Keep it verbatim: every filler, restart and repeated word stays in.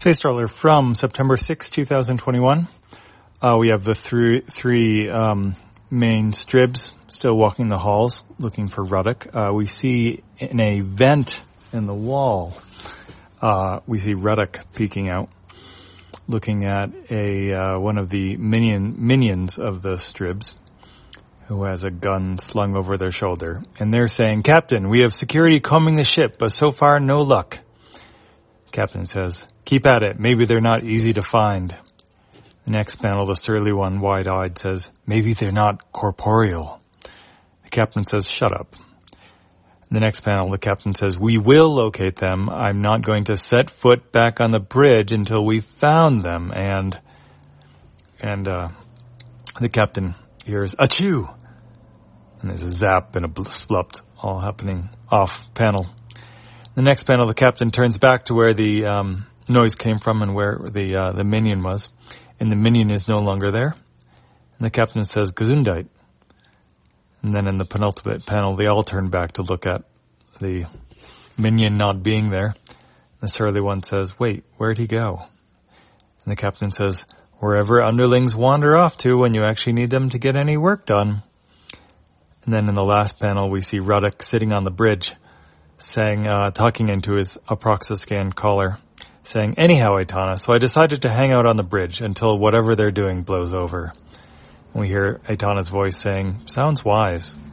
Space Trawler from September sixth, twenty twenty-one. Uh, we have the three, three um, main Stribs still walking the halls looking for Ruddock. Uh, we see in a vent in the wall, uh, we see Ruddock peeking out, looking at a uh, one of the minion minions of the Stribs, who has a gun slung over their shoulder. And they're saying, "Captain, we have security combing the ship, but so far no luck." Captain says, "Keep at it. Maybe they're not easy to find." The next panel, the surly one, wide-eyed, says, "Maybe they're not corporeal." The captain says, "Shut up." The next panel, the captain says, "We will locate them. I'm not going to set foot back on the bridge until we've found them." And, and, uh, the captain hears, "Achoo!" And there's a zap and a splupt all happening off panel. The next panel, the captain turns back to where the um, noise came from and where the uh, the minion was. And the minion is no longer there. And the captain says, "Gesundheit." And then in the penultimate panel, they all turn back to look at the minion not being there. The surly one says, "Wait, where'd he go?" And the captain says, "Wherever underlings wander off to when you actually need them to get any work done." And then in the last panel, we see Ruddock sitting on the bridge, saying, uh, talking into his Aproxascan caller, saying, "Anyhow, Aitana, so I decided to hang out on the bridge until whatever they're doing blows over." And we hear Aitana's voice saying, "Sounds wise."